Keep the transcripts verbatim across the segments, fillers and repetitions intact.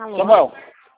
Alô? Samuel.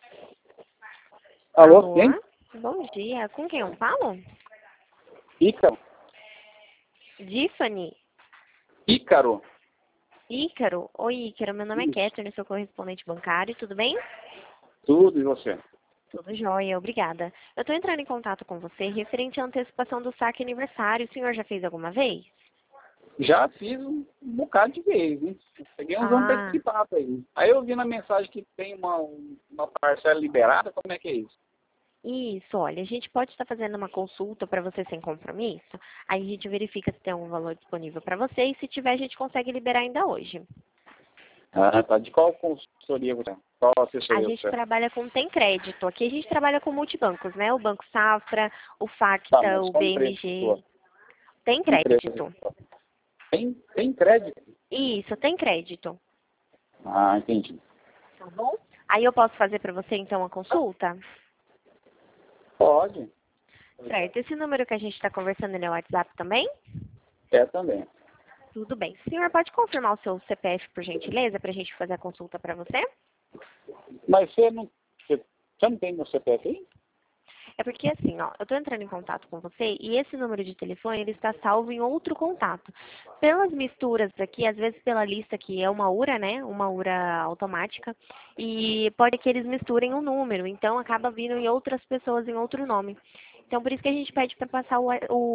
Alô, Alô? quem? Bom dia. Com quem eu falo? Ícaro. Tiffany? Ícaro. Ícaro? Oi, Ícaro. Meu nome é Isso. Catherine, sou correspondente bancário. Tudo bem? Tudo, e você? Tudo jóia, obrigada. Eu estou entrando em contato com você referente à antecipação do saque aniversário. O senhor já fez alguma vez? Já fiz um bocado de vez, hein? Peguei uns Ah, antecipados aí. Aí eu vi na mensagem que tem uma, uma parcela liberada, como é que é isso? isso. Olha, a gente pode estar fazendo uma consulta para você sem compromisso. Aí a gente verifica se tem algum valor disponível para você e se tiver a gente consegue liberar ainda hoje. Ah, tá. De qual consultoria você é? Qual A assessoria gente você é? trabalha com Tem Crédito. Aqui a gente trabalha com multibancos, né? O Banco Safra, o Tá, Facta, mas o qual empresa B M G. sua? Tem Empresa. crédito. Tem, tem crédito? Isso, tem crédito. Ah, entendi. Tá bom? Aí eu posso fazer para você então a consulta? Pode. Certo. Esse número que a gente está conversando, ele é o WhatsApp também? É também. Tudo bem. O senhor pode confirmar o seu C P F, por gentileza, para a gente fazer a consulta para você? Mas você não, você, você não tem meu C P F aí? É porque assim, ó, eu estou entrando em contato com você e esse número de telefone ele está salvo em outro contato. Pelas misturas aqui, às vezes pela lista que é uma URA, né? Uma URA automática e pode que eles misturem o número, então acaba vindo em outras pessoas em outro nome. Então por isso que a gente pede para passar o, o